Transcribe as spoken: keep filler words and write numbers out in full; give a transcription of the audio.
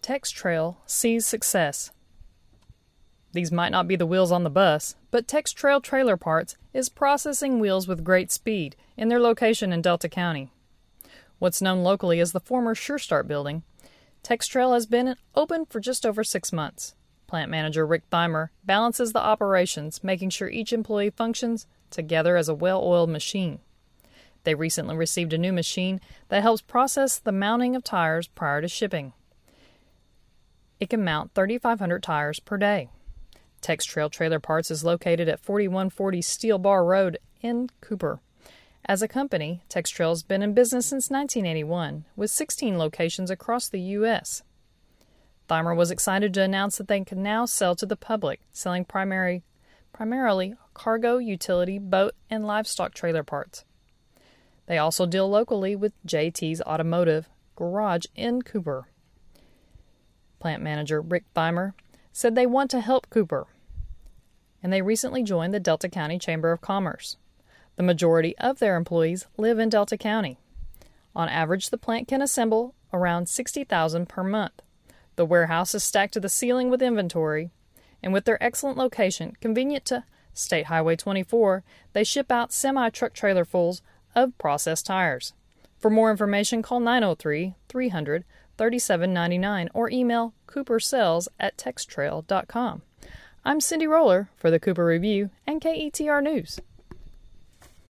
TexTrail sees success. These might not be the wheels on the bus, but TexTrail Trailer Parts is processing wheels with great speed in their location in Delta County. What's known locally as the former Sure Start building, TexTrail has been open for just over six months. Plant manager Rick Thimer balances the operations, making sure each employee functions together as a well-oiled machine. They recently received a new machine that helps process the mounting of tires prior to shipping. It can mount thirty-five hundred tires per day. TexTrail Trailer Parts is located at forty-one forty Steel Bar Road in Cooper. As a company, TexTrail has been in business since nineteen eighty-one, with sixteen locations across the U S Thimer was excited to announce that they can now sell to the public, selling primary, primarily cargo, utility, boat, and livestock trailer parts. They also deal locally with J T's Automotive Garage in Cooper. Plant manager Rick Thimer said they want to help Cooper, and they recently joined the Delta County Chamber of Commerce. The majority of their employees live in Delta County. On average, the plant can assemble around sixty thousand per month. The warehouse is stacked to the ceiling with inventory, and with their excellent location, convenient to State Highway twenty-four, they ship out semi-truck trailerfuls of processed tires. For more information, call nine oh three, three hundred, thirty-seven ninety-nine or email coopersales at textrail dot com. I'm Cindy Roller for the Cooper Review and K E T R News.